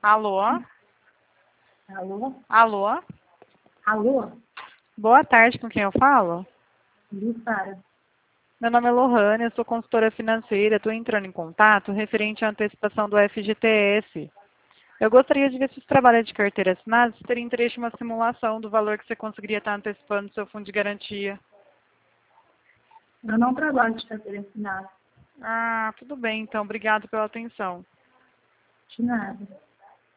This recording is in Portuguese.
Alô? Alô? Alô? Alô? Boa tarde, com quem eu falo? Jussara. Meu nome é Lohane, eu sou consultora financeira, estou entrando em contato referente à antecipação do FGTS. Eu gostaria de ver se os trabalhos de carteira assinada teriam interesse em uma simulação do valor que você conseguiria estar antecipando no seu fundo de garantia. Eu não trabalho de carteira assinada. Ah, tudo bem, então. Obrigado pela atenção. De nada.